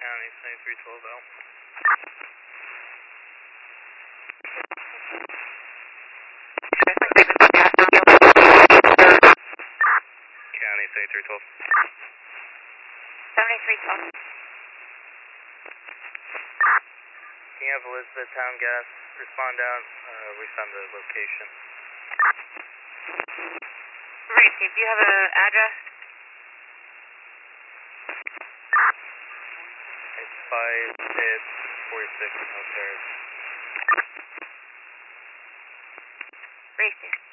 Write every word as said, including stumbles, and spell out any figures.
County, seventy-three twelve L. County, seventy-three twelve. seventy-three twelve. Can you have Elizabeth Town Gas respond down? Uh, we found the location. Racey, do you have an address? It's five, it's forty-six, no, there. Racey.